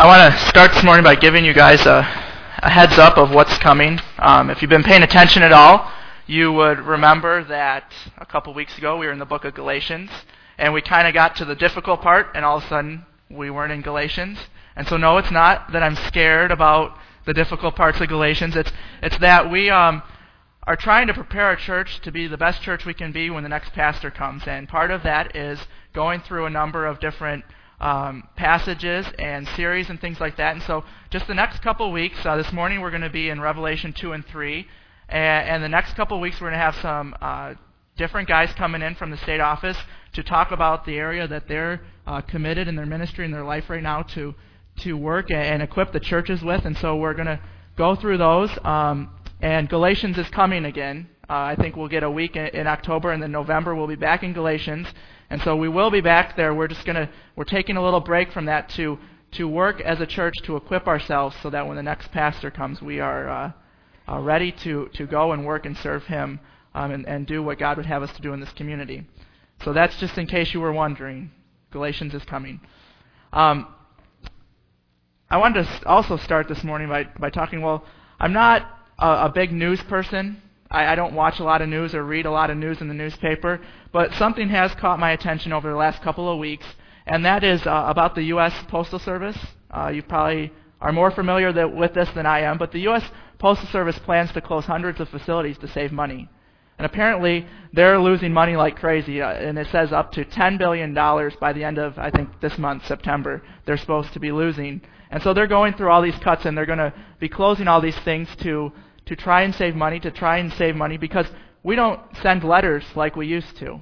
I want to start this morning by giving you guys a heads up of what's coming. If you've been paying attention at all, you would remember that a couple weeks ago we were in the book of Galatians, and we kind of got to the difficult part, and all of a sudden we weren't in Galatians. And so no, it's not that I'm scared about the difficult parts of Galatians. It's that we are trying to prepare our church to be the best church we can be when the next pastor comes. And part of that is going through a number of different passages and series and things like that. And so just the next couple weeks, this morning we're going to be in Revelation 2 and 3. And the next couple weeks we're going to have some different guys coming in from the state office to talk about the area that they're committed in their ministry and their life right now to work and equip the churches with. And so we're going to go through those. And Galatians is coming again. I think we'll get a week in October, and then November we'll be back in Galatians. And so we will be back there. We're taking a little break from that to work as a church to equip ourselves so that when the next pastor comes, we are ready to go and work and serve him and do what God would have us to do in this community. So that's just in case you were wondering. Galatians is coming. I wanted to also start this morning by talking, I'm not a big news person. I don't watch a lot of news or read a lot of news in the newspaper, but something has caught my attention over the last couple of weeks, and that is about the U.S. Postal Service. You probably are more familiar with this than I am, but the U.S. Postal Service plans to close hundreds of facilities to save money. And apparently, they're losing money like crazy, and it says up to $10 billion by the end of, I think, this month, September, they're supposed to be losing. And so they're going through all these cuts, and they're going to be closing all these things to try and save money, because we don't send letters like we used to.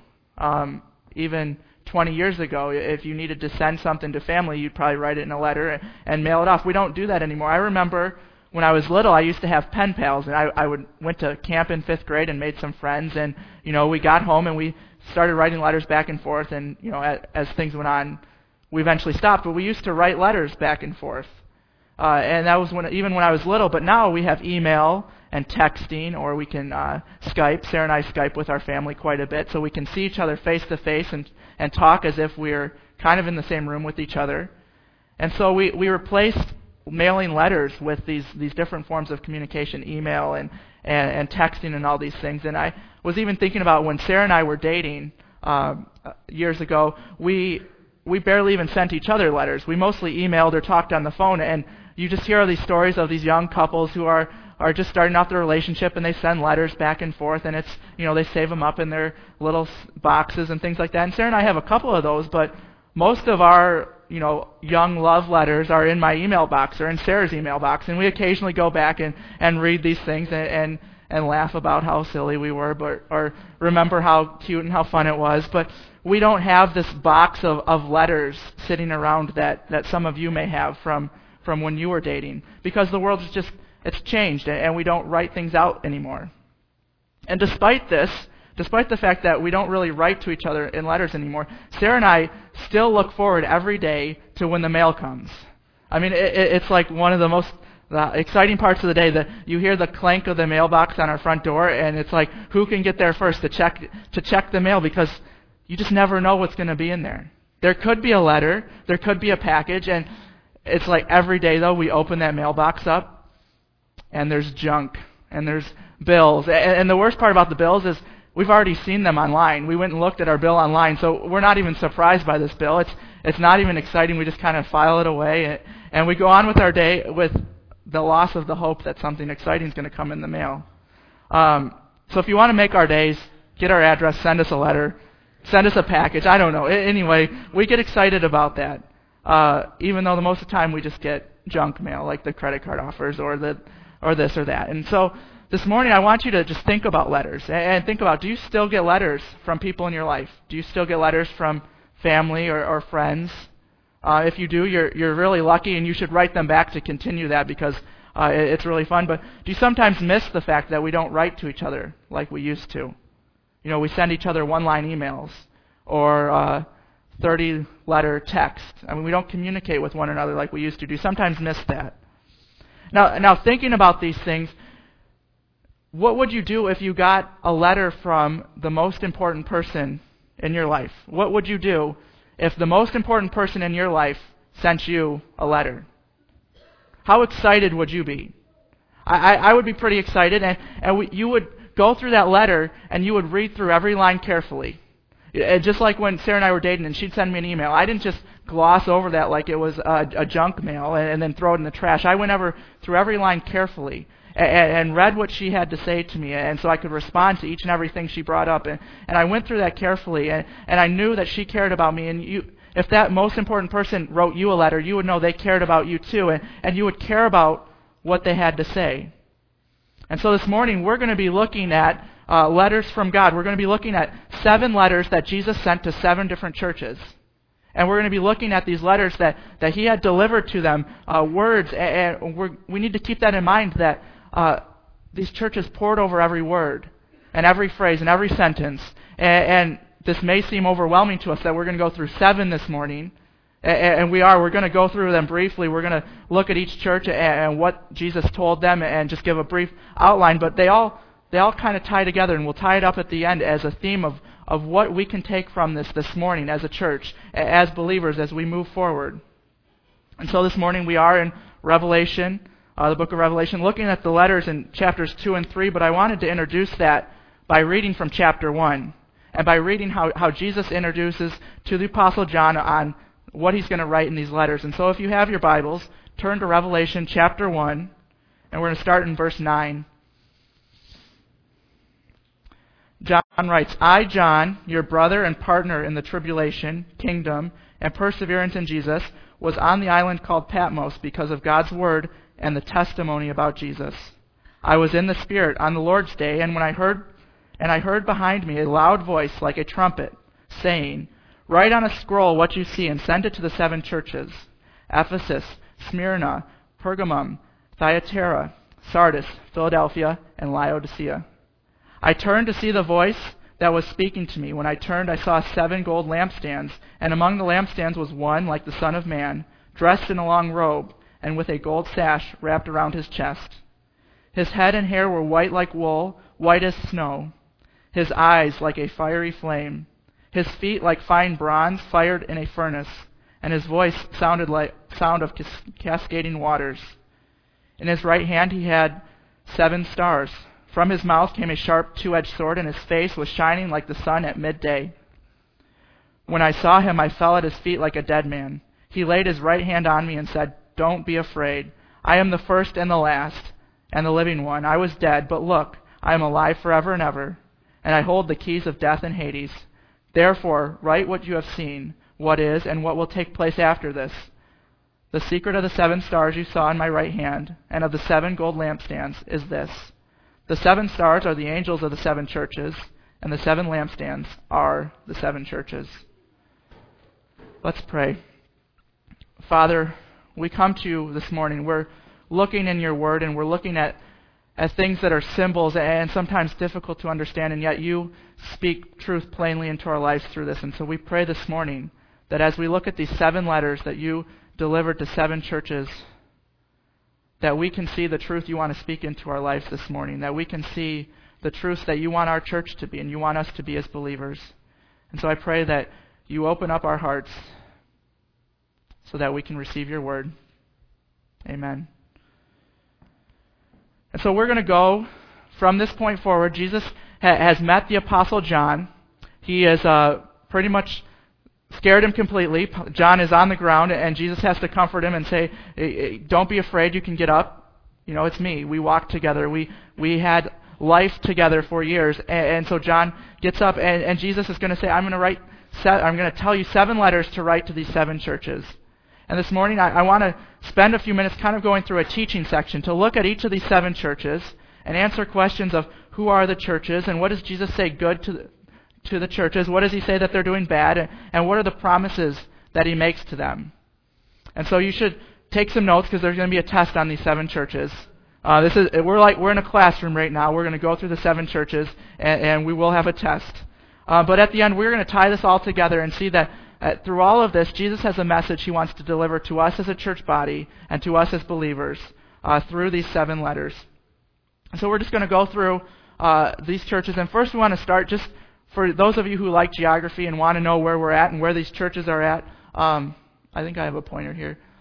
Even 20 years ago, if you needed to send something to family, you'd probably write it in a letter and mail it off. We don't do that anymore. I remember when I was little, I used to have pen pals, and I went to camp in 5th grade and made some friends, and we got home and we started writing letters back and forth, and as things went on, we eventually stopped, but we used to write letters back and forth. And that was even when I was little, but now we have email and texting, or we can Skype. Sarah and I Skype with our family quite a bit, so we can see each other face to face and talk as if we're kind of in the same room with each other. And so we replaced mailing letters with these different forms of communication, email and texting and all these things. And I was even thinking about when Sarah and I were dating years ago, we barely even sent each other letters. We mostly emailed or talked on the phone, and you just hear all these stories of these young couples who are just starting off their relationship, and they send letters back and forth, and it's, they save them up in their little boxes and things like that. And Sarah and I have a couple of those, but most of our, young love letters are in my email box or in Sarah's email box, and we occasionally go back and read these things and laugh about how silly we were, or remember how cute and how fun it was. But we don't have this box of letters sitting around that some of you may have from when you were dating, because the world is it's changed, and we don't write things out anymore. And despite the fact that we don't really write to each other in letters anymore, Sarah and I still look forward every day to when the mail comes. I mean, it's like one of the most exciting parts of the day, that you hear the clank of the mailbox on our front door, and it's like, who can get there first to check the mail, because you just never know what's going to be in there. There could be a letter, there could be a package, and it's like every day, though, we open that mailbox up, and there's junk, and there's bills. And the worst part about the bills is we've already seen them online. We went and looked at our bill online, so we're not even surprised by this bill. It's not even exciting. We just kind of file it away, and we go on with our day with the loss of the hope that something exciting is going to come in the mail. So if you want to make our days, get our address, send us a letter, send us a package. I don't know. Anyway, we get excited about that, even though most of the time we just get junk mail, like the credit card offers or this or that. And so this morning I want you to just think about letters, and think about, do you still get letters from people in your life? Do you still get letters from family or friends? If you do, you're really lucky, and you should write them back to continue that, because it's really fun. But do you sometimes miss the fact that we don't write to each other like we used to? We send each other one-line emails or 30-letter text. I mean, we don't communicate with one another like we used to. Do you sometimes miss that? Now thinking about these things, what would you do if you got a letter from the most important person in your life? What would you do if the most important person in your life sent you a letter? How excited would you be? I would be pretty excited, and you would go through that letter, and you would read through every line carefully. Just like when Sarah and I were dating, and she'd send me an email. I didn't just gloss over that like it was a junk mail and then throw it in the trash. I went through every line carefully and read what she had to say to me, and so I could respond to each and everything she brought up. And I went through that carefully, and I knew that she cared about me. And if that most important person wrote you a letter, you would know they cared about you too, and you would care about what they had to say. And so this morning we're going to be looking at letters from God. We're going to be looking at 7 letters that Jesus sent to 7 different churches. And we're going to be looking at these letters that he had delivered to them, words, and we need to keep that in mind, that these churches poured over every word and every phrase and every sentence. And this may seem overwhelming to us that we're going to go through 7 this morning. And we're going to go through them briefly. We're going to look at each church and what Jesus told them and just give a brief outline. But they all kind of tie together, and we'll tie it up at the end as a theme of what we can take from this morning as a church, as believers, as we move forward. And so this morning we are in Revelation, the book of Revelation, looking at the letters in chapters 2 and 3, but I wanted to introduce that by reading from chapter 1, and by reading how Jesus introduces to the Apostle John on what he's going to write in these letters. And so if you have your Bibles, turn to Revelation chapter 1, and we're going to start in verse 9. John writes, I, John, your brother and partner in the tribulation, kingdom, and perseverance in Jesus, was on the island called Patmos because of God's word and the testimony about Jesus. I was in the Spirit on the Lord's day, and I heard behind me a loud voice like a trumpet, saying, Write on a scroll what you see and send it to the 7 churches: Ephesus, Smyrna, Pergamum, Thyatira, Sardis, Philadelphia, and Laodicea. I turned to see the voice that was speaking to me. When I turned, I saw 7 gold lampstands, and among the lampstands was one like the Son of Man, dressed in a long robe, and with a gold sash wrapped around his chest. His head and hair were white like wool, white as snow. His eyes like a fiery flame. His feet like fine bronze fired in a furnace, and his voice sounded like sound of cascading waters. In his right hand he had 7 stars. From his mouth came a sharp 2-edged sword, and his face was shining like the sun at midday. When I saw him, I fell at his feet like a dead man. He laid his right hand on me and said, Don't be afraid. I am the first and the last, and the living one. I was dead, but look, I am alive forever and ever, and I hold the keys of death and Hades. Therefore, write what you have seen, what is, and what will take place after this. The secret of the 7 stars you saw in my right hand, and of the 7 gold lampstands, is this. The 7 stars are the angels of the 7 churches, and the 7 lampstands are the 7 churches. Let's pray. Father, we come to you this morning. We're looking in your word, and we're looking at things that are symbols and sometimes difficult to understand, and yet you speak truth plainly into our lives through this. And so we pray this morning that as we look at these 7 letters that you delivered to 7 churches, that we can see the truth you want to speak into our lives this morning, that we can see the truths that you want our church to be and you want us to be as believers. And so I pray that you open up our hearts so that we can receive your word. Amen. And so we're going to go from this point forward. Jesus has met the Apostle John. He is pretty much scared him completely. John is on the ground, and Jesus has to comfort him and say, don't be afraid, you can get up. You know, it's me. We walked together. We had life together for years. And so John gets up, and Jesus is going to say, I'm going to tell you 7 letters to write to these 7 churches. And this morning, I want to spend a few minutes kind of going through a teaching section to look at each of these 7 churches and answer questions of who are the churches, and what does Jesus say good to the churches, what does he say that they're doing bad, and what are the promises that he makes to them. And so you should take some notes, because there's going to be a test on these 7 churches. We're in a classroom right now. We're going to go through the 7 churches, and we will have a test. But at the end, we're going to tie this all together and see that through all of this, Jesus has a message he wants to deliver to us as a church body and to us as believers through these 7 letters. So we're just going to go through these churches. And first we want to start, just for those of you who like geography and want to know where we're at and where these churches are at, I think I have a pointer here.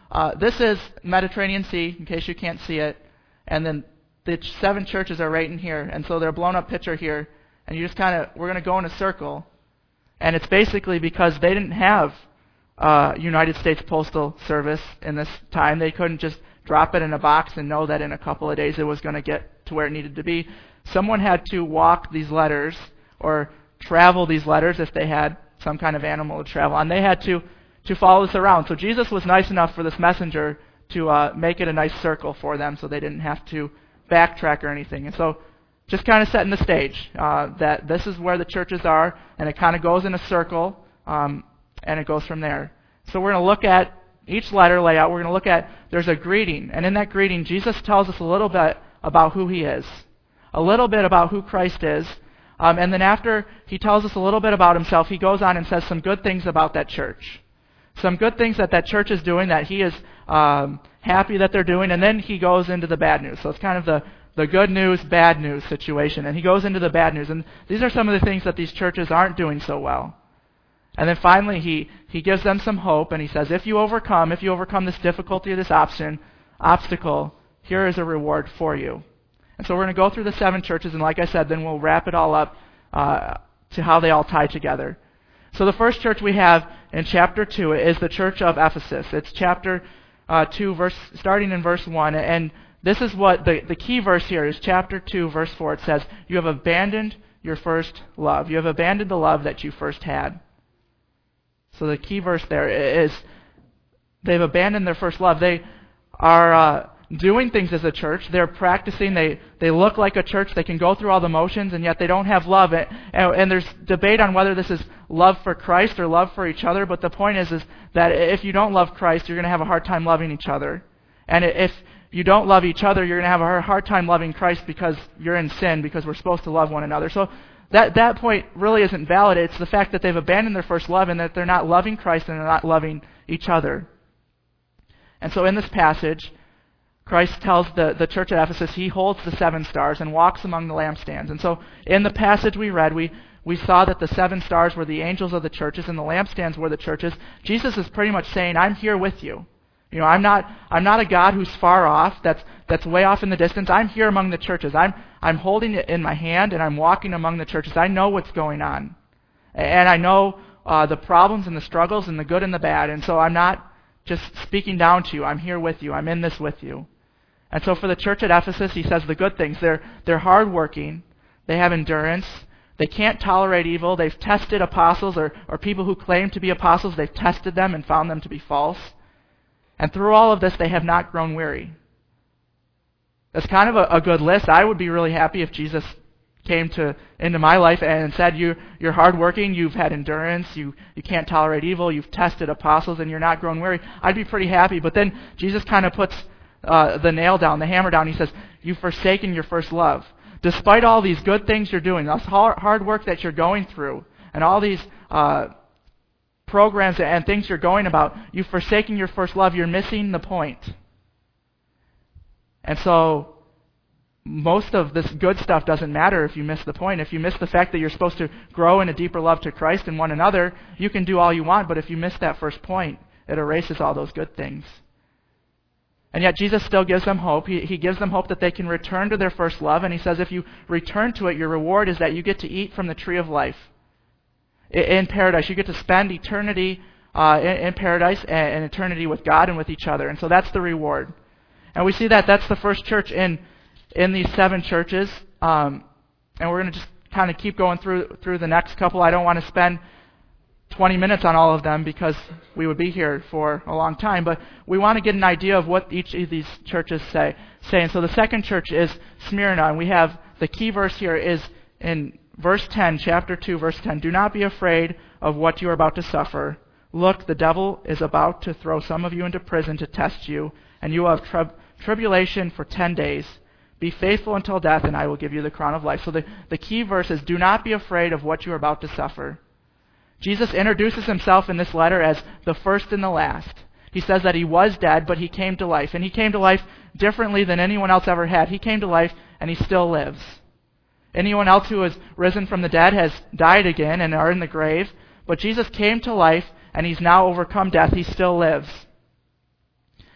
this is Mediterranean Sea, in case you can't see it, and then the 7 churches are right in here, and so they're a blown up picture here, and you just we're going to go in a circle, and it's basically because they didn't have United States Postal Service in this time. They couldn't just drop it in a box and know that in a couple of days it was going to get to where it needed to be. Someone had to walk these letters or travel these letters if they had some kind of animal to travel, and they had to follow this around. So Jesus was nice enough for this messenger to make it a nice circle for them so they didn't have to backtrack or anything. And so just kind of setting the stage that this is where the churches are, and it kind of goes in a circle, and it goes from there. So we're going to look at each letter layout. We're going to look at, there's a greeting, and in that greeting, Jesus tells us a little bit about who he is, a little bit about who Christ is, and then after he tells us a little bit about himself, he goes on and says some good things about that church. Some good things that church is doing, that he is happy that they're doing, and then he goes into the bad news. So it's kind of the good news, bad news situation, and he goes into the bad news. And these are some of the things that these churches aren't doing so well. And then finally, he gives them some hope, and he says, if you overcome this difficulty or this obstacle, here is a reward for you. And so we're going to go through the 7 churches, and like I said, then we'll wrap it all up to how they all tie together. So the first church we have in chapter 2 is the church of Ephesus. It's chapter 2, starting in verse 1, and this is what the key verse here is chapter 2, verse 4. It says, you have abandoned your first love. You have abandoned the love that you first had. So the key verse there is they've abandoned their first love. They are doing things as a church. They're practicing. They look like a church. They can go through all the motions, and yet they don't have love. And there's debate on whether this is love for Christ or love for each other. But the point is that if you don't love Christ, you're going to have a hard time loving each other. And if you don't love each other, you're going to have a hard time loving Christ because you're in sin, because we're supposed to love one another. So that point really isn't valid. It's the fact that they've abandoned their first love and that they're not loving Christ and they're not loving each other. And so in this passage, Christ tells the church at Ephesus he holds the 7 stars and walks among the lampstands. And so in the passage we read, we saw that the 7 stars were the angels of the churches and the lampstands were the churches. Jesus is pretty much saying, I'm here with you. You know, I'm not a God who's far off, that's way off in the distance. I'm here among the churches. I'm holding it in my hand and I'm walking among the churches. I know what's going on. And I know the problems and the struggles and the good and the bad. And so I'm not just speaking down to you. I'm here with you. I'm in this with you. And so for the church at Ephesus, he says the good things. They're hardworking. They have endurance. They can't tolerate evil. They've tested apostles or people who claim to be apostles. They've tested them and found them to be false. And through all of this, they have not grown weary. That's kind of a good list. I would be really happy if Jesus came into my life and said, you're hardworking, you've had endurance, you can't tolerate evil, you've tested apostles, and you're not grown weary. I'd be pretty happy. But then Jesus kind of puts the nail down, the hammer down. He says, you've forsaken your first love. Despite all these good things you're doing, this hard work that you're going through, and all these programs and things you're going about, you've forsaken your first love. You're missing the point. And so most of this good stuff doesn't matter if you miss the point. If you miss the fact that you're supposed to grow in a deeper love to Christ and one another, you can do all you want, but if you miss that first point, it erases all those good things. And yet Jesus still gives them hope. He gives them hope that they can return to their first love, and he says if you return to it, your reward is that you get to eat from the tree of life in paradise. You get to spend eternity in paradise and eternity with God and with each other. And so that's the reward. And we see that's the first church in these 7 churches. And we're going to just kind of keep going through the next couple. I don't want to spend 20 minutes on all of them because we would be here for a long time. But we want to get an idea of what each of these churches say. And so the second church is Smyrna. And we have the key verse here is in verse 10, chapter 2, verse 10. Do not be afraid of what you are about to suffer. Look, the devil is about to throw some of you into prison to test you, and you will have tribulation for 10 days. Be faithful until death, and I will give you the crown of life. So the key verse is, do not be afraid of what you are about to suffer. Jesus introduces himself in this letter as the first and the last. He says that he was dead, but he came to life. And he came to life differently than anyone else ever had. He came to life, and he still lives. Anyone else who has risen from the dead has died again and are in the grave. But Jesus came to life, and he's now overcome death. He still lives.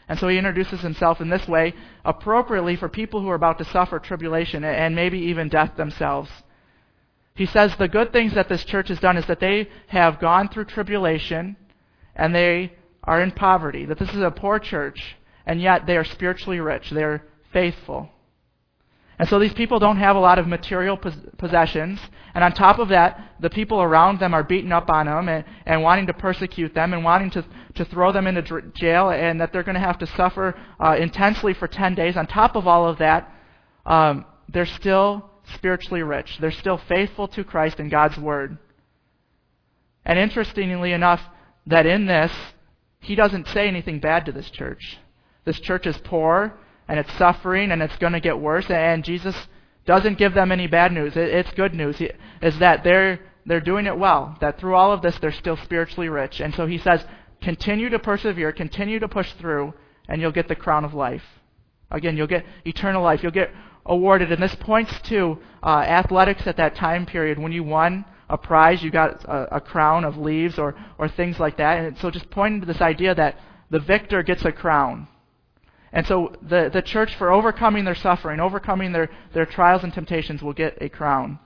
And so he introduces himself in this way, appropriately for people who are about to suffer tribulation and maybe even death themselves. He says the good things that this church has done is that they have gone through tribulation and they are in poverty, that this is a poor church, and yet they are spiritually rich. They are faithful. And so these people don't have a lot of material possessions, and on top of that, the people around them are beating up on them and wanting to persecute them and wanting to throw them into jail, and that they're going to have to suffer intensely for 10 days. On top of all of that, they're still spiritually rich. They're still faithful to Christ and God's Word. And interestingly enough, that in this, he doesn't say anything bad to this church. This church is poor, and it's suffering, and it's going to get worse, and Jesus doesn't give them any bad news. It's good news. Is that they're doing it well, that through all of this, they're still spiritually rich. And so he says, continue to persevere, continue to push through, and you'll get the crown of life. Again, you'll get eternal life. You'll get awarded. And this points to athletics at that time period. When you won a prize, you got a crown of leaves or things like that. And so just pointing to this idea that the victor gets a crown. And so the church, for overcoming their suffering, overcoming their trials and temptations, will get a crown.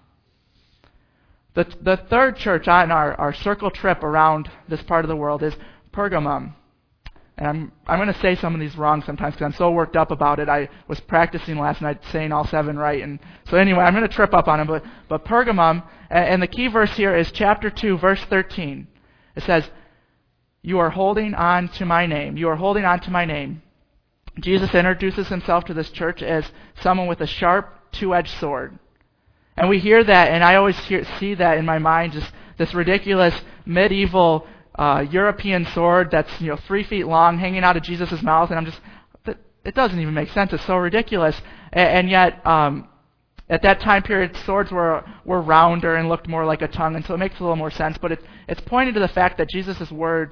The third church on our circle trip around this part of the world is Pergamum. And I'm going to say some of these wrong sometimes because I'm so worked up about it. I was practicing last night saying all 7 right. And so anyway, I'm going to trip up on them. But Pergamum, and the key verse here is chapter 2, verse 13. It says, "You are holding on to my name. You are holding on to my name." Jesus introduces himself to this church as someone with a sharp, two-edged sword. And we hear that, and I always see that in my mind, just this ridiculous medieval European sword that's 3 feet long, hanging out of Jesus' mouth, and I'm just, it doesn't even make sense. It's so ridiculous. And yet, at that time period, swords were rounder and looked more like a tongue, and so it makes a little more sense. But it's pointing to the fact that Jesus' words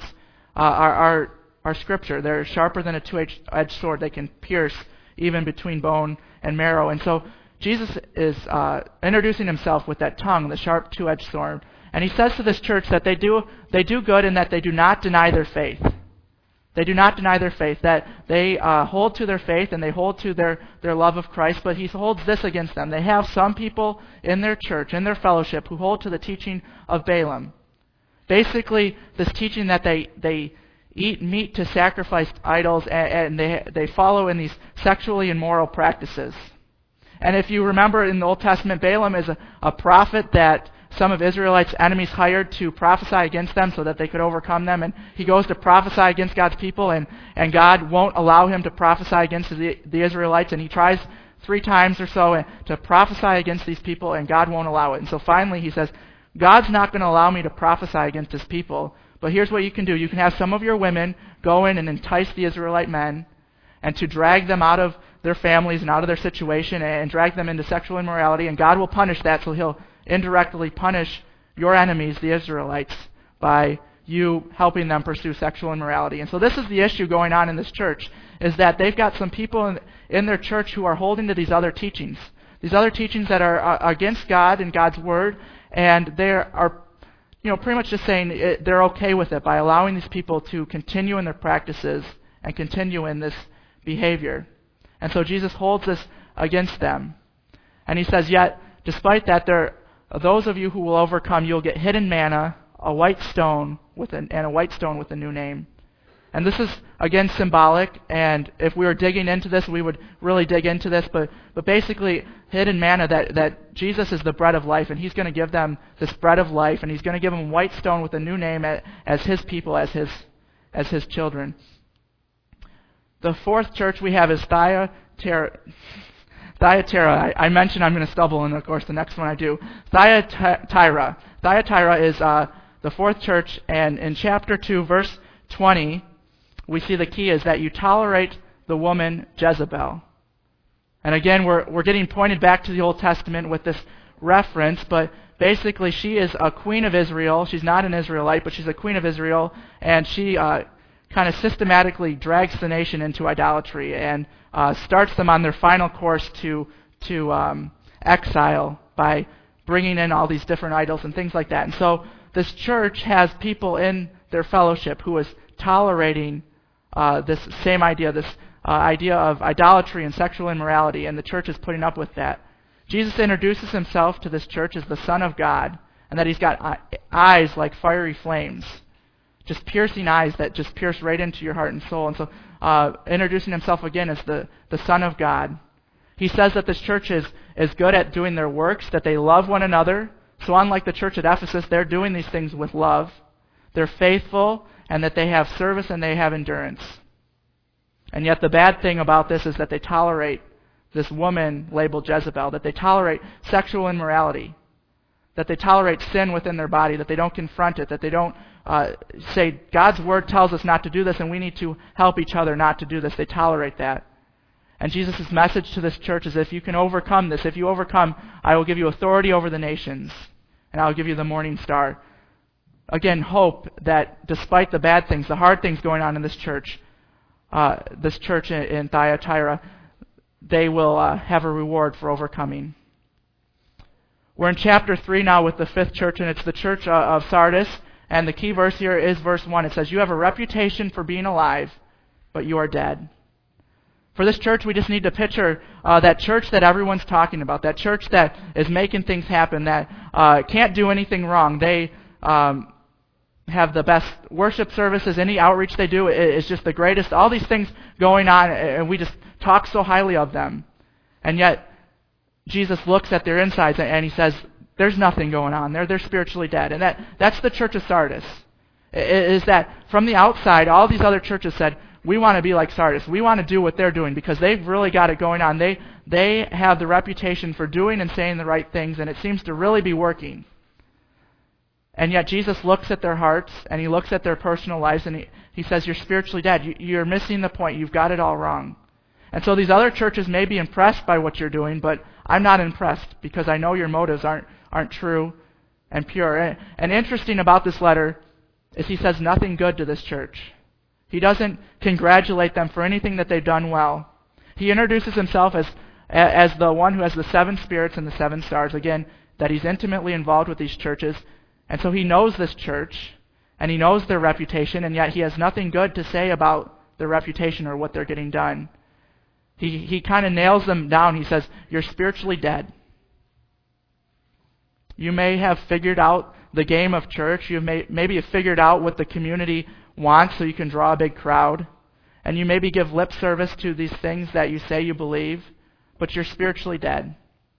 are Scripture. They're sharper than a two-edged sword. They can pierce even between bone and marrow. And so Jesus is introducing himself with that tongue, the sharp two-edged sword. And he says to this church that they do good and that they do not deny their faith. They do not deny their faith, that they hold to their faith and they hold to their love of Christ, but he holds this against them. They have some people in their church, in their fellowship, who hold to the teaching of Balaam. Basically, this teaching that they eat meat to sacrifice idols, and they follow in these sexually immoral practices. And if you remember in the Old Testament, Balaam is a prophet that some of Israelites' enemies hired to prophesy against them so that they could overcome them. And he goes to prophesy against God's people, and God won't allow him to prophesy against the Israelites. And he tries 3 times or so to prophesy against these people, and God won't allow it. And so finally he says, God's not going to allow me to prophesy against his people. But here's what you can do. You can have some of your women go in and entice the Israelite men and to drag them out of their families and out of their situation and drag them into sexual immorality. And God will punish that, so he'll indirectly punish your enemies, the Israelites, by you helping them pursue sexual immorality. And so this is the issue going on in this church, is that they've got some people in their church who are holding to these other teachings that are against God and God's Word, and they are pretty much just saying they're okay with it by allowing these people to continue in their practices and continue in this behavior. And so Jesus holds this against them. And he says, yet, despite that, those of you who will overcome, you'll get hidden manna, a white stone and a white stone with a new name. And this is, again, symbolic, and if we were digging into this, we would really dig into this, but basically, hidden manna, that Jesus is the bread of life, and he's going to give them this bread of life, and he's going to give them white stone with a new name as his people, as his children. The fourth church we have is Thyatira. I mentioned I'm going to stumble, and of course the next one I do. Thyatira. Thyatira is the fourth church, and in chapter 2, verse 20, we see the key is that you tolerate the woman Jezebel. And again, we're getting pointed back to the Old Testament with this reference, but basically she is a queen of Israel. She's not an Israelite, but she's a queen of Israel, and she kind of systematically drags the nation into idolatry and starts them on their final course to exile by bringing in all these different idols and things like that. And so this church has people in their fellowship who is tolerating this same idea, this idea of idolatry and sexual immorality, and the church is putting up with that. Jesus introduces himself to this church as the Son of God, and that he's got eyes like fiery flames, just piercing eyes that just pierce right into your heart and soul. And so introducing himself again as the Son of God. He says that this church is good at doing their works, that they love one another. So unlike the church at Ephesus, they're doing these things with love. They're faithful, and that they have service and they have endurance. And yet the bad thing about this is that they tolerate this woman labeled Jezebel, that they tolerate sexual immorality, that they tolerate sin within their body, that they don't confront it, that they don't say, God's word tells us not to do this and we need to help each other not to do this. They tolerate that. And Jesus' message to this church is, if you can overcome this, if you overcome, I will give you authority over the nations, and I will give you the morning star. Again, hope that despite the bad things, the hard things going on in this church in Thyatira, they will have a reward for overcoming. We're in chapter 3 now with the fifth church, and it's the church of Sardis. And the key verse here is verse 1. It says, you have a reputation for being alive, but you are dead. For this church, we just need to picture that church that everyone's talking about, that church that is making things happen, that can't do anything wrong. They have the best worship services. Any outreach they do is just the greatest. All these things going on, and we just talk so highly of them. And yet, Jesus looks at their insides and he says, there's nothing going on. They're spiritually dead. And that's the church of Sardis. Is that from the outside, all these other churches said, we want to be like Sardis. We want to do what they're doing because they've really got it going on. They have the reputation for doing and saying the right things, and it seems to really be working. And yet Jesus looks at their hearts, and he looks at their personal lives, and he says, you're spiritually dead. You're missing the point. You've got it all wrong. And so these other churches may be impressed by what you're doing, but I'm not impressed because I know your motives aren't true and pure. And interesting about this letter is he says nothing good to this church. He doesn't congratulate them for anything that they've done well. He introduces himself as the one who has the 7 spirits and the 7 stars. Again, that he's intimately involved with these churches. And so he knows this church, and he knows their reputation, and yet he has nothing good to say about their reputation or what they're getting done. He kind of nails them down. He says, you're spiritually dead. You may have figured out the game of church. You maybe have figured out what the community wants so you can draw a big crowd. And you maybe give lip service to these things that you say you believe, but you're spiritually dead.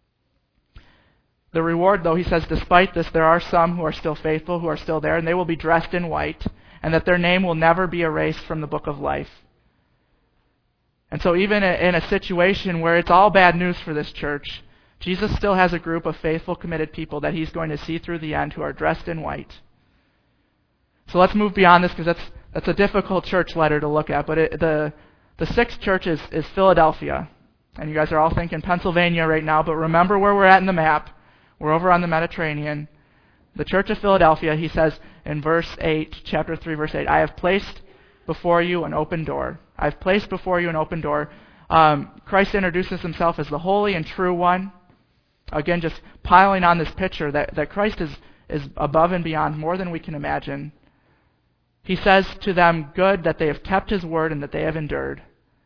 The reward, though, he says, despite this, there are some who are still faithful, who are still there, and they will be dressed in white, and that their name will never be erased from the book of life. And so even in a situation where it's all bad news for this church, Jesus still has a group of faithful, committed people that he's going to see through the end who are dressed in white. So let's move beyond this because that's a difficult church letter to look at. But the sixth church is Philadelphia. And you guys are all thinking Pennsylvania right now, but remember where we're at in the map. We're over on the Mediterranean. The church of Philadelphia, he says in verse 8, chapter 3, verse 8, I have placed before you an open door. I've placed before you an open door. Christ introduces himself as the holy and true one. Again, just piling on this picture that Christ is above and beyond more than we can imagine. He says to them, good that they have kept his word and that they have endured.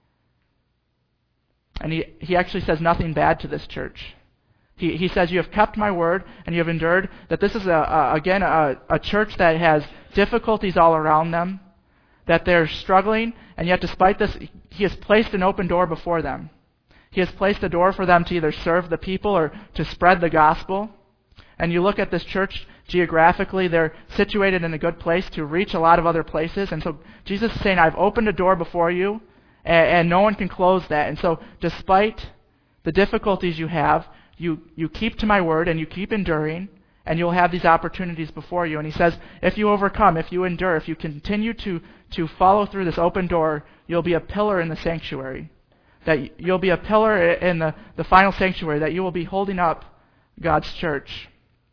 And he actually says nothing bad to this church. He says, you have kept my word and you have endured. That this is, a church that has difficulties all around them. That they're struggling, and yet despite this, he has placed an open door before them. He has placed a door for them to either serve the people or to spread the gospel. And you look at this church geographically, they're situated in a good place to reach a lot of other places. And so Jesus is saying, I've opened a door before you, and no one can close that. And so despite the difficulties you have, you keep to my word and you keep enduring, and you'll have these opportunities before you. And he says, if you overcome, if you endure, if you continue to follow through this open door, you'll be a pillar in the sanctuary. That you'll be a pillar in the final sanctuary, that you will be holding up God's church.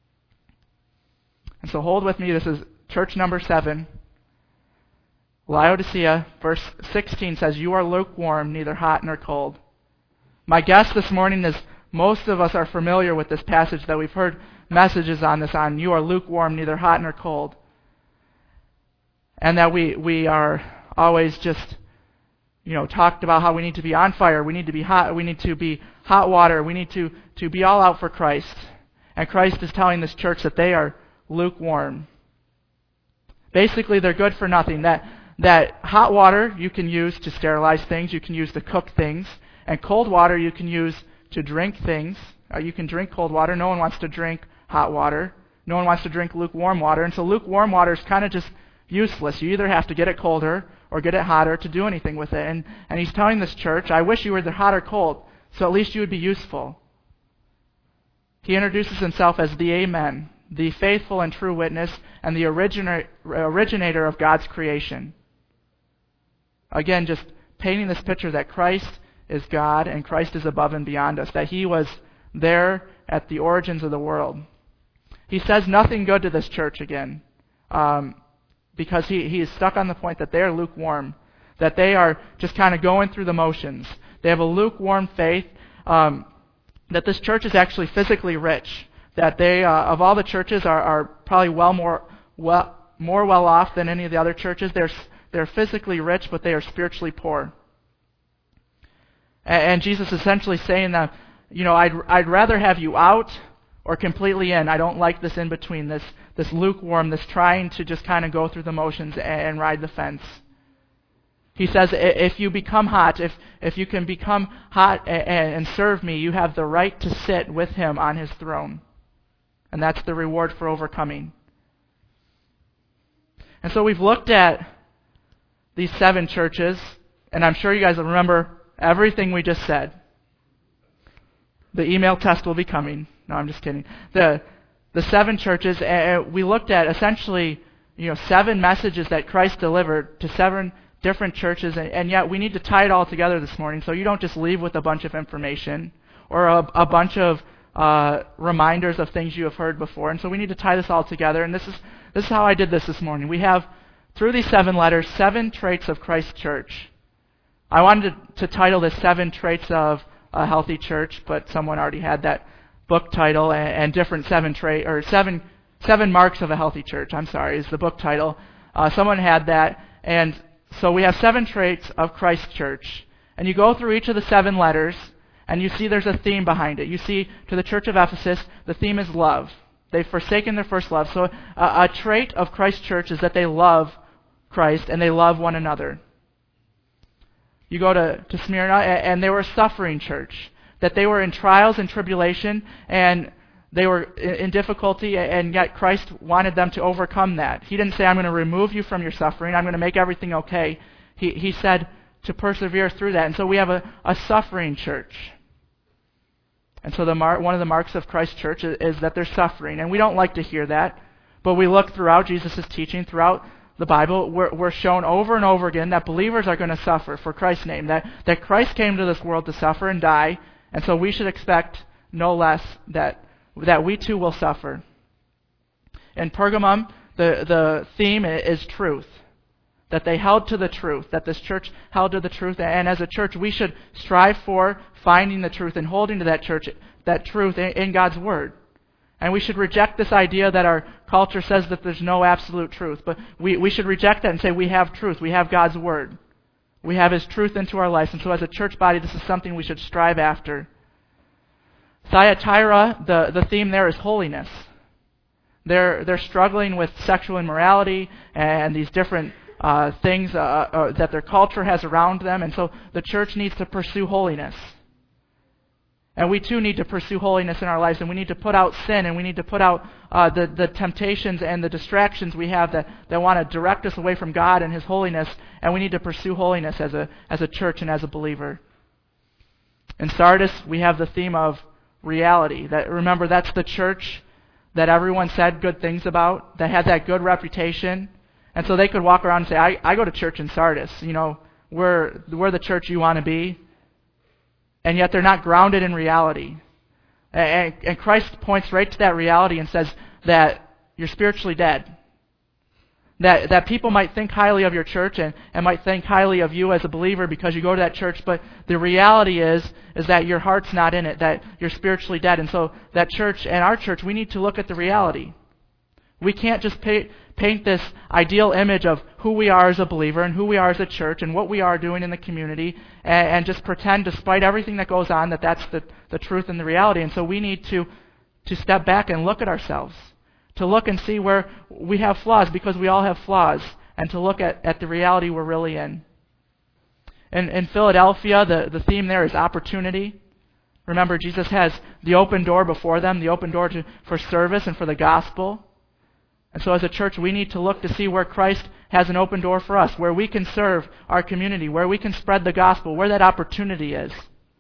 And so hold with me, this is church number 7. Laodicea, verse 16 says, you are lukewarm, neither hot nor cold. My guess this morning is most of us are familiar with this passage, that we've heard messages on this, on you are lukewarm, neither hot nor cold. And that we are always just talked about how we need to be on fire, we need to be hot water, we need to be all out for Christ. And Christ is telling this church that they are lukewarm. Basically, they're good for nothing. That hot water you can use to sterilize things, you can use to cook things, and cold water you can use to drink things. You can drink cold water. No one wants to drink hot water. No one wants to drink lukewarm water. And so lukewarm water is kind of just useless. You either have to get it colder or get it hotter to do anything with it. And he's telling this church, I wish you were either hot or cold, so at least you would be useful. He introduces himself as the Amen, the faithful and true witness, and the originator of God's creation. Again, just painting this picture that Christ is God and Christ is above and beyond us, that he was there at the origins of the world. He says nothing good to this church again, because he is stuck on the point that they are lukewarm, that they are just kind of going through the motions. They have a lukewarm faith, that this church is actually physically rich, that they, of all the churches, are probably more well off than any of the other churches. They're physically rich, but they are spiritually poor. And Jesus is essentially saying that, I'd rather have you out or completely in. I don't like this in between, this lukewarm, this trying to just kind of go through the motions and ride the fence. He says, if you become hot, if you can become hot and serve me, you have the right to sit with him on his throne. And that's the reward for overcoming. And so we've looked at these 7 churches, and I'm sure you guys will remember everything we just said. The email test will be coming. No, I'm just kidding. The 7 churches, we looked at essentially 7 messages that Christ delivered to 7 different churches, and yet we need to tie it all together this morning so you don't just leave with a bunch of information or a bunch of reminders of things you have heard before. And so we need to tie this all together, and this is how I did this morning. We have, through these 7 letters, 7 traits of Christ's church. I wanted to title this 7 Traits of a Healthy Church, but someone already had that book title, and different 7 Marks of a Healthy Church, is the book title. Someone had that, and so we have 7 traits of Christ's church. And you go through each of the 7 letters, and you see there's a theme behind it. You see, to the church of Ephesus, the theme is love. They've forsaken their first love. So a trait of Christ's church is that they love Christ and they love one another. You go to Smyrna, and they were a suffering church, that they were in trials and tribulation, and they were in difficulty, and yet Christ wanted them to overcome that. He didn't say, I'm going to remove you from your suffering, I'm going to make everything okay. He said to persevere through that. And so we have a suffering church. And so one of the marks of Christ's church is that they're suffering. And we don't like to hear that, but we look throughout Jesus' teaching, throughout the Bible, we're shown over and over again that believers are going to suffer for Christ's name, that Christ came to this world to suffer and die, and so we should expect no less that we too will suffer. In Pergamum, the theme is truth, that they held to the truth, that this church held to the truth, and as a church we should strive for finding the truth and holding to that truth in God's Word. And we should reject this idea that our culture says that there's no absolute truth. But we should reject that and say we have truth. We have God's Word. We have His truth into our lives. And so as a church body, this is something we should strive after. Thyatira, the theme there is holiness. They're struggling with sexual immorality and these different things that their culture has around them. And so the church needs to pursue holiness. And we too need to pursue holiness in our lives, and we need to put out sin, and we need to put out the temptations and the distractions we have that want to direct us away from God and His holiness, and we need to pursue holiness as a church and as a believer. In Sardis, we have the theme of reality. Remember, that's the church that everyone said good things about, that had that good reputation, and so they could walk around and say, I go to church in Sardis. We're the church you want to be. And yet they're not grounded in reality. And Christ points right to that reality and says that you're spiritually dead. That people might think highly of your church and might think highly of you as a believer because you go to that church, but the reality is that your heart's not in it, that you're spiritually dead. And so that church and our church, we need to look at the reality. We can't just paint this ideal image of who we are as a believer and who we are as a church and what we are doing in the community and just pretend, despite everything that goes on, that that's the truth and the reality. And so we need to step back and look at ourselves, to look and see where we have flaws, because we all have flaws, and to look at the reality we're really in. In Philadelphia, the theme there is opportunity. Remember, Jesus has the open door before them, the open door for service and for the gospel. And so as a church, we need to look to see where Christ has an open door for us, where we can serve our community, where we can spread the gospel, where that opportunity is.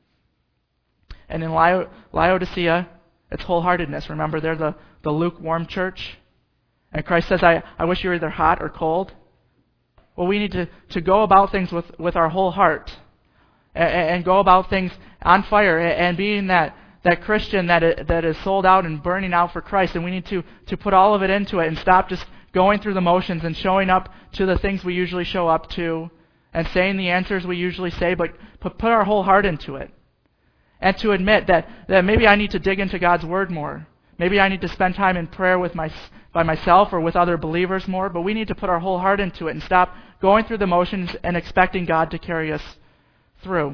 And in Laodicea, it's wholeheartedness. Remember, they're the lukewarm church. And Christ says, I wish you were either hot or cold. Well, we need to go about things with our whole heart and go about things on fire and being that Christian that is sold out and burning out for Christ. And we need to put all of it into it and stop just going through the motions and showing up to the things we usually show up to and saying the answers we usually say, but put our whole heart into it. And to admit that maybe I need to dig into God's Word more. Maybe I need to spend time in prayer by myself or with other believers more, but we need to put our whole heart into it and stop going through the motions and expecting God to carry us through.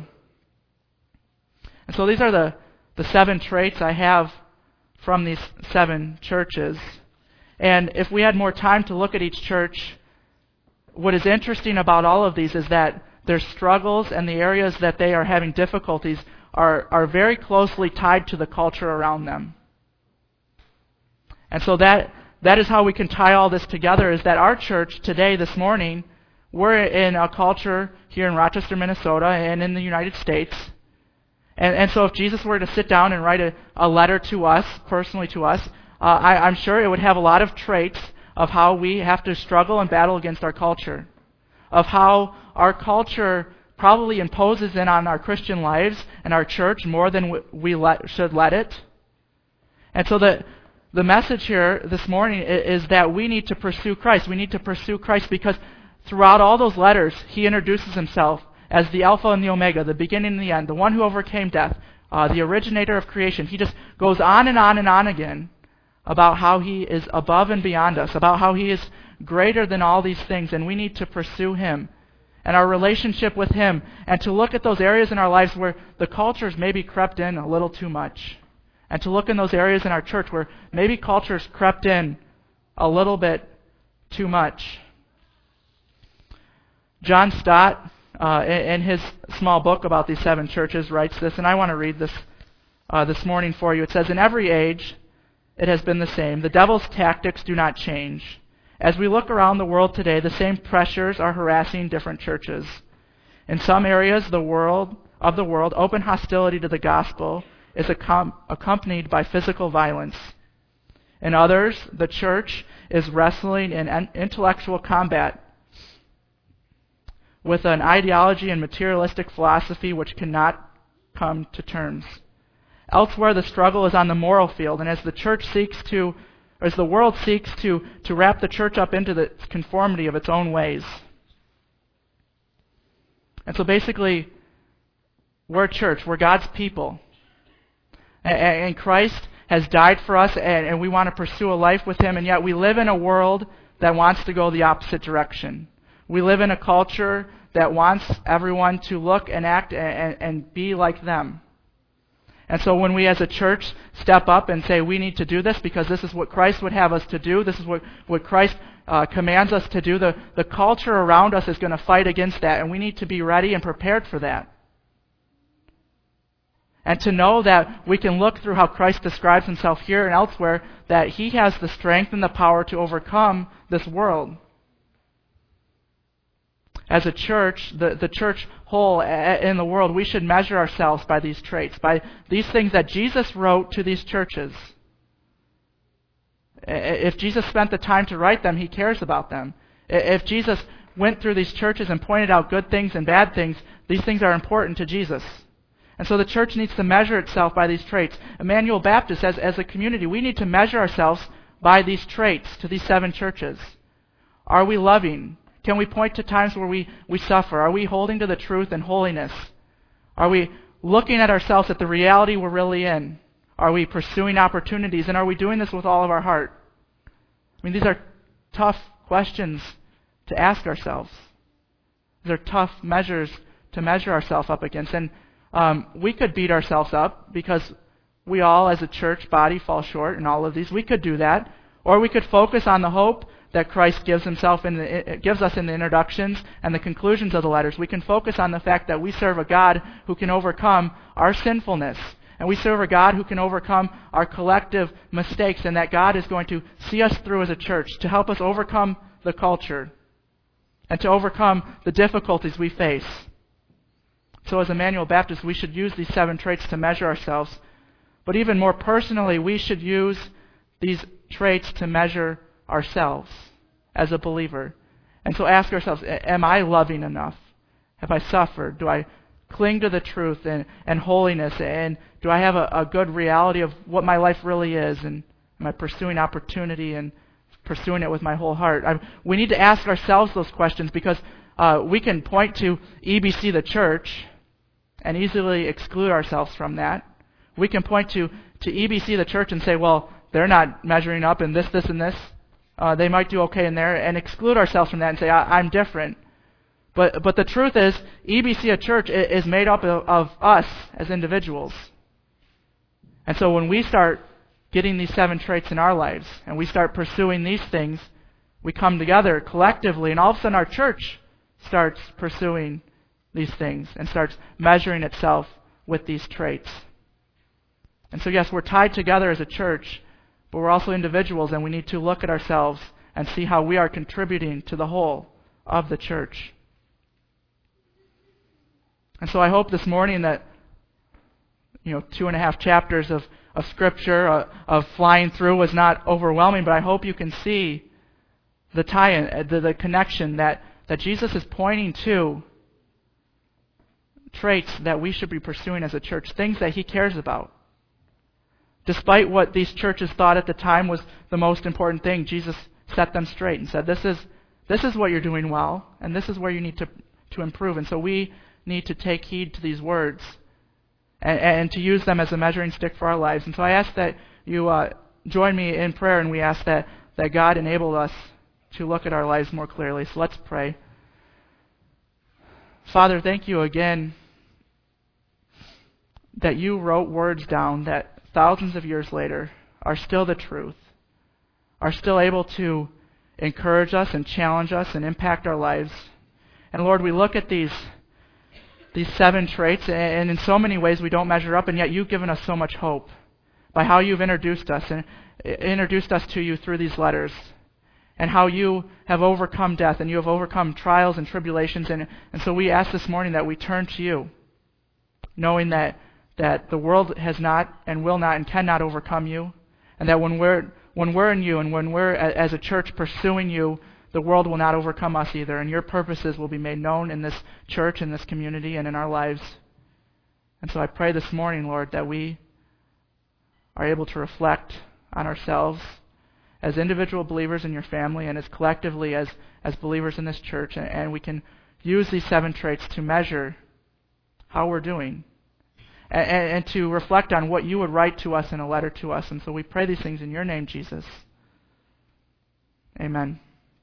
And so these are the 7 traits I have from these 7 churches. And if we had more time to look at each church, what is interesting about all of these is that their struggles and the areas that they are having difficulties are very closely tied to the culture around them. And so that is how we can tie all this together, is that our church today, this morning, we're in a culture here in Rochester, Minnesota, and in the United States. And so if Jesus were to sit down and write a letter to us, personally to us, I'm sure it would have a lot of traits of how we have to struggle and battle against our culture, of how our culture probably imposes in on our Christian lives and our church more than we should let it. And so the message here this morning is that we need to pursue Christ. We need to pursue Christ because throughout all those letters, he introduces himself as the Alpha and the Omega, the beginning and the end, the one who overcame death, the originator of creation. He just goes on and on and on again about how he is above and beyond us, about how he is greater than all these things, and we need to pursue him and our relationship with him, and to look at those areas in our lives where the culture's maybe crept in a little too much, and to look in those areas in our church where maybe culture's crept in a little bit too much. John Stott, in his small book about these 7 churches, writes this, and I want to read this this morning for you. It says, "In every age, it has been the same. The devil's tactics do not change. As we look around the world today, the same pressures are harassing different churches. In some areas of the world, open hostility to the gospel is accompanied by physical violence. In others, the church is wrestling in intellectual combat with an ideology and materialistic philosophy which cannot come to terms. Elsewhere, the struggle is on the moral field, and as the world seeks to wrap the church up into the conformity of its own ways." And so basically, we're a church, we're God's people. And Christ has died for us, and we want to pursue a life with him, and yet we live in a world that wants to go the opposite direction. We live in a culture that wants everyone to look and act and be like them. And so when we as a church step up and say we need to do this because this is what Christ would have us to do, this is what Christ commands us to do, the culture around us is going to fight against that, and we need to be ready and prepared for that. And to know that we can look through how Christ describes himself here and elsewhere, that he has the strength and the power to overcome this world. As a church, the church whole in the world, we should measure ourselves by these traits, by these things that Jesus wrote to these churches. If Jesus spent the time to write them, he cares about them. If Jesus went through these churches and pointed out good things and bad things, these things are important to Jesus. And so the church needs to measure itself by these traits. Emmanuel Baptist, as a community, we need to measure ourselves by these traits to these 7 churches. Are we loving? Can we point to times where we suffer? Are we holding to the truth and holiness? Are we looking at ourselves at the reality we're really in? Are we pursuing opportunities? And are we doing this with all of our heart? I mean, these are tough questions to ask ourselves. These are tough measures to measure ourselves up against. And we could beat ourselves up because we all, as a church body, fall short in all of these. We could do that. Or we could focus on the hope that Christ gives us in the introductions and the conclusions of the letters. We can focus on the fact that we serve a God who can overcome our sinfulness. And we serve a God who can overcome our collective mistakes, and that God is going to see us through as a church to help us overcome the culture and to overcome the difficulties we face. So as Emmanuel Baptist, we should use these 7 traits to measure ourselves. But even more personally, we should use these traits to measure ourselves as a believer. And so ask ourselves, am I loving enough? Have I suffered? Do I cling to the truth and holiness? And do I have a good reality of what my life really is? And am I pursuing opportunity and pursuing it with my whole heart? We need to ask ourselves those questions because we can point to EBC the church and easily exclude ourselves from that. We can point to EBC the church and say, well, they're not measuring up in this, and this. They might do okay in there, and exclude ourselves from that and say, I'm different. But the truth is, EBC a church is made up of us as individuals. And so when we start getting these 7 traits in our lives, and we start pursuing these things, we come together collectively, and all of a sudden our church starts pursuing these things and starts measuring itself with these traits. And so yes, we're tied together as a church, but we're also individuals, and we need to look at ourselves and see how we are contributing to the whole of the church. And so I hope this morning that 2.5 chapters of Scripture, of flying through was not overwhelming, but I hope you can see the tie-in, the connection that Jesus is pointing to traits that we should be pursuing as a church, things that He cares about. Despite what these churches thought at the time was the most important thing, Jesus set them straight and said, this is what you're doing well, and this is where you need to improve. And so we need to take heed to these words and to use them as a measuring stick for our lives. And so I ask that you join me in prayer, and we ask that God enable us to look at our lives more clearly. So let's pray. Father, thank you again that you wrote words down that thousands of years later are still the truth, are still able to encourage us and challenge us and impact our lives. And Lord, we look at these 7 traits, and in so many ways we don't measure up, and yet you've given us so much hope by how you've introduced us to you through these letters, and how you have overcome death and you have overcome trials and tribulations. And so we ask this morning that we turn to you, knowing that the world has not and will not and cannot overcome you, and that when we're in you and when we're as a church pursuing you, the world will not overcome us either, and your purposes will be made known in this church, in this community, and in our lives. And so I pray this morning, Lord, that we are able to reflect on ourselves as individual believers in your family and as collectively as believers in this church, and we can use these 7 traits to measure how we're doing and to reflect on what you would write to us in a letter to us. And so we pray these things in your name, Jesus. Amen.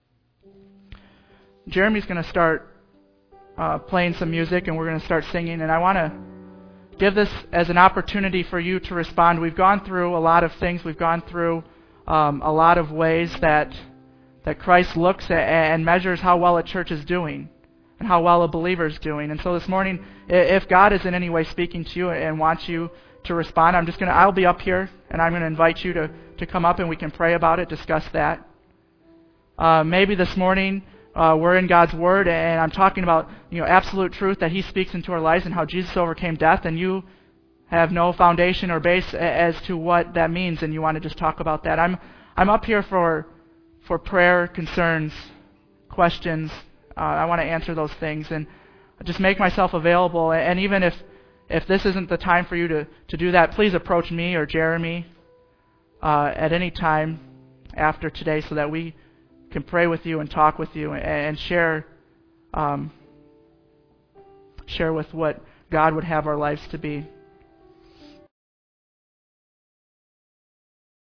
Jeremy's going to start playing some music, and we're going to start singing. And I want to give this as an opportunity for you to respond. We've gone through a lot of things. We've gone through a lot of ways that Christ looks at and measures how well a church is doing and how well a believer is doing. And so this morning, if God is in any way speaking to you and wants you to respond, I'll be up here, and I'm going to invite you to come up, and we can pray about it, discuss that. Maybe this morning we're in God's Word, and I'm talking about absolute truth that He speaks into our lives and how Jesus overcame death, and you have no foundation or base as to what that means, and you want to just talk about that. I'm up here for prayer, concerns, questions. I want to answer those things and just make myself available. And even if this isn't the time for you to do that, please approach me or Jeremy at any time after today so that we can pray with you and talk with you and share with what God would have our lives to be.